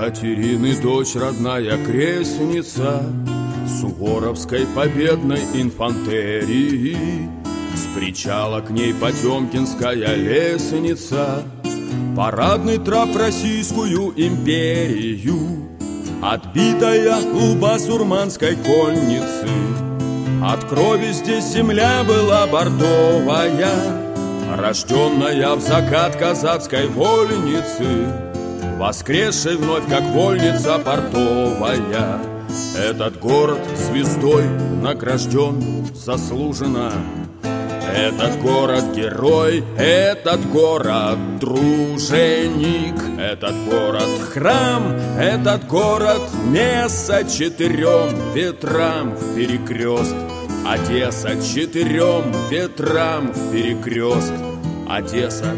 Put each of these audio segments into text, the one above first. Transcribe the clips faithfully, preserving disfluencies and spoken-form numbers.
Екатерины дочь, родная крестница Суворовской победной инфантерии. С причала к ней Потемкинская лестница, парадный трап в Российскую империю, отбитая у басурманской конницы. От крови здесь земля была бордовая, рожденная в закат казацкой вольницы, воскресшей вновь как вольница портовая. Этот город звездой награжден заслуженно. Этот город герой, этот город труженик, этот город храм, этот город место четырем ветрам в перекрест. Одесса четырем ветрам в перекрест. Одесса.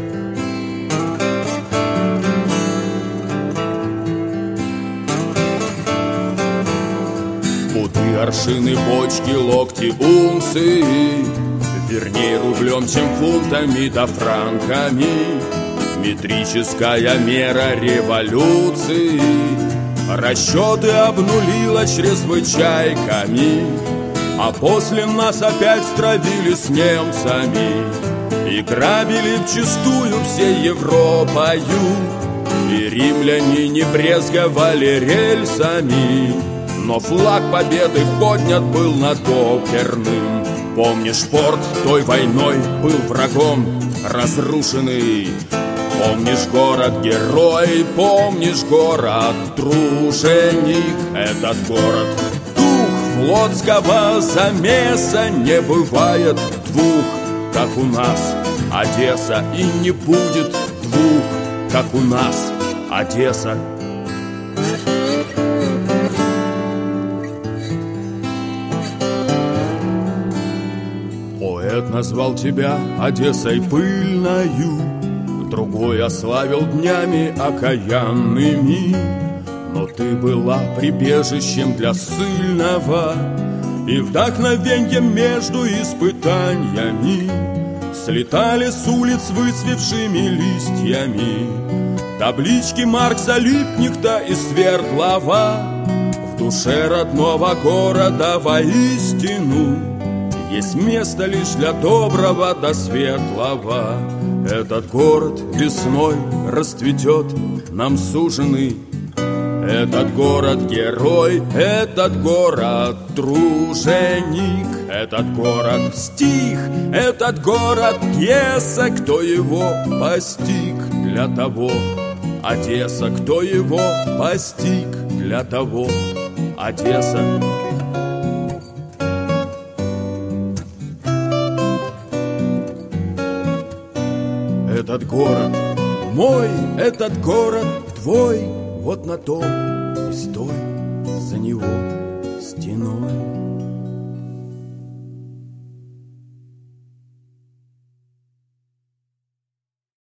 Путы, аршины, бочки, локти, унции, вернее рублем, чем фунтами да франками. Метрическая мера революции расчеты обнулила чрезвычайками, а после нас опять стравили с немцами и грабили вчистую всей Европою. И римляне не брезговали рельсами, но флаг победы поднят был над оперным. Помнишь, порт той войной был врагом разрушенный. Помнишь, город-герой, помнишь, город-труженик. Этот город — дух флотского замеса. Не бывает двух, как у нас Одесса, и не будет двух, как у нас Одесса. Поэт назвал тебя Одессой пыльною, другой ославил днями окаянными. Но ты была прибежищем для ссыльного и вдохновеньем между испытаниями. Слетали с улиц выцвевшими листьями таблички Маркса, Липкнехта и Свердлова. В душе родного города воистину есть место лишь для доброго да светлого. Этот город весной расцветет нам суженый. Этот город герой, этот город труженик. Этот город стих, этот город пьеса. Кто его постиг, для того Одесса. Кто его постиг, для того Одесса. Этот город мой, этот город твой, вот на том и стой за него.